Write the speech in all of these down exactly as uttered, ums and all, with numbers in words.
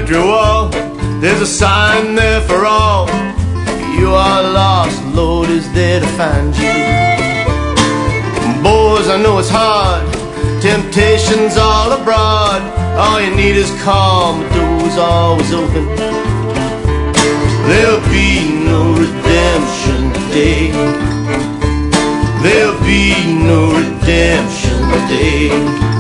country wall, there's a sign there for all. You are lost, Lord is there to find you. Boys, I know it's hard, temptation's all abroad. All you need is calm, the door's always open. There'll be no redemption today. There'll be no redemption today.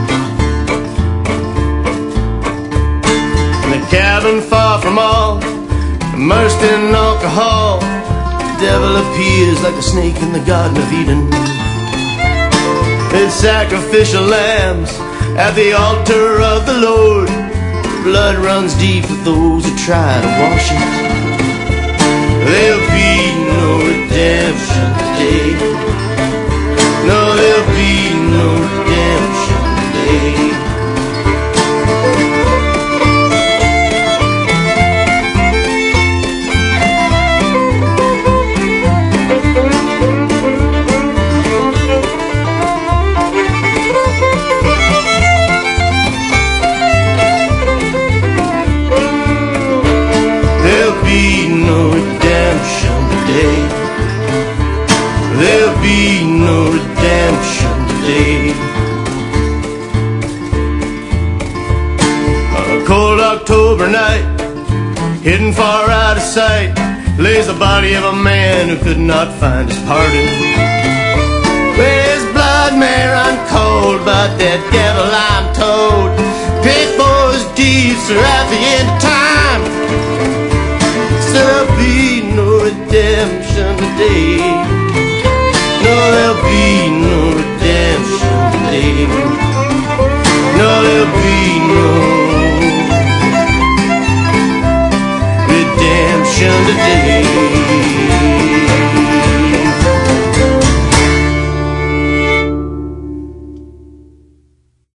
In a cabin far from all, immersed in alcohol, the devil appears like a snake in the Garden of Eden. It's sacrificial lambs at the altar of the Lord. Blood runs deep with those who try to wash it. There'll be no redemption today. No, there'll be no redemption today. There'll be no redemption today. There'll be no redemption today. On a cold October night, hidden far out of sight, lays the body of a man who could not find his pardon. His blood may run cold, but that devil, I'm told, paid for his deeds are at the end of time. There'll be no redemption today. No, there'll be no redemption today. No, there'll be no